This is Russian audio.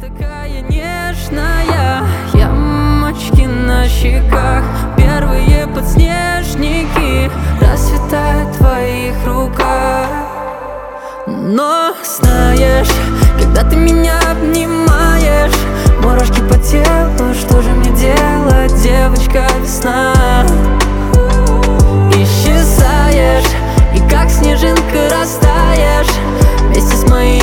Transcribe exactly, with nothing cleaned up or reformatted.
такая нежная, ямочки на щеках, первые подснежники расцветают в твоих руках. Но знаешь, когда ты меня обнимаешь, мурашки по телу, что же мне делать, девочка весна? Исчезаешь, и как снежинка растаешь вместе с моей